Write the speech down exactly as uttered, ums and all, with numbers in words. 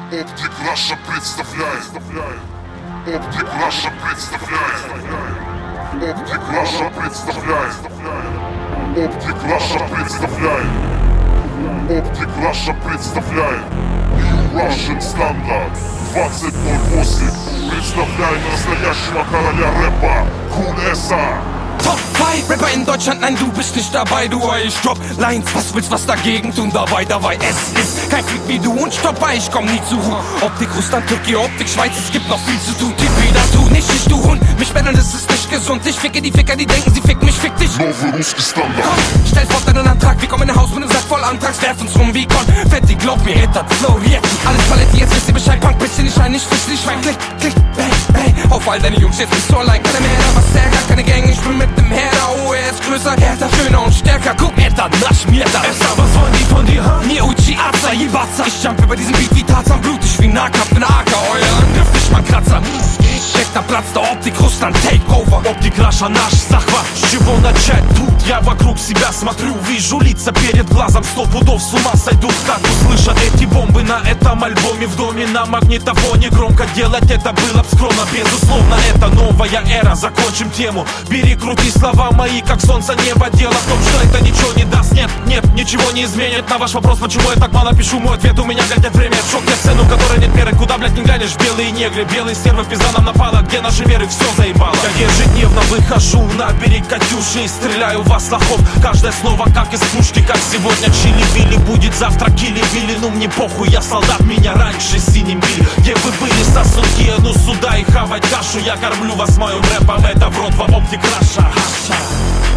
Оптик Раша представляет. Оптик Раша представляет. Оптик Раша представляет. Оптик Раша представляет. Оптик Раша представляет. New Russian Standard двадцать ноль восемь. Представляет настоящего короля рэпа Кулеса. Top five Rapper in Deutschland, nein, du bist nicht dabei, du, ich drop Lines, was willst was dagegen tun, dabei, dabei, es ist kein Freak wie du und stopp bei, ich komm nie zu Optik Russland, Türkei, Optik Schweiz, es gibt noch viel zu tun, Tipi, da du, nicht ich, du Hund, mich betteln, das ist nicht gesund, ich ficke die Ficker, die denken, sie ficken mich, fick dich. Novo Ruski Standard. Komm, stell vor deinen Antrag, wir kommen in ein Haus mit einem Sack voll Antrags, werf uns rum wie Konfetti, glaub mir, hit dat Flow, jetzt, alles Paletti, jetzt wisst ihr Bescheid, Punk, bisschen, ich schein nicht, fisch, ich schwein, klick, klick, bang, bang, auf all deine Jungs, jetzt bist du allein, keine mehr, was ärger, keine Gang, ich bin mit dem Herder, oh, er ist größer, härter, schöner und stärker. Guck mir da, nasch mir da. Es aber sollen die von dir haben? Mir Uchi, Aza, Iwaza. Ich jump über diesen Beat wie Tarzan, blutig wie Nahkampf, bin Acker. Euer Angriff, nicht mal Kratzer. Steckt da Platz, der Optik, Russland, Takeover. Оптик Раша наш захват. С чего начать тут? Я вокруг себя смотрю, вижу лица перед глазом, сто пудов с ума сойдут, как услышат эти бомбы на этом альбоме. В доме на магнитофоне громко делать это было б скромно. Безусловно, это новая эра, закончим тему. Бери, крути слова мои, как солнце небо. Дело в том, что это ничего не даст. Нет, нет, ничего не изменит. На ваш вопрос, почему я так мало пишу, мой ответ: у меня, блядь, нет времени. В шок, я цену, которой нет меры. Куда, блядь, не глянешь, белые негры, белые стервы, пизда нам напала. Где наши веры, все заебало. Я ежедневно выхожу на берег Катюши и стреляю во слахов. Каждое слово как из пушки, как сегодня чили-вили, будет завтра кили-вили. Ну мне похуй, я солдат, меня раньше синим били. Где вы были, сосунки, ну сюда и хавать кашу. Я кормлю вас моим рэпом, это в рот вам Оптик Раша.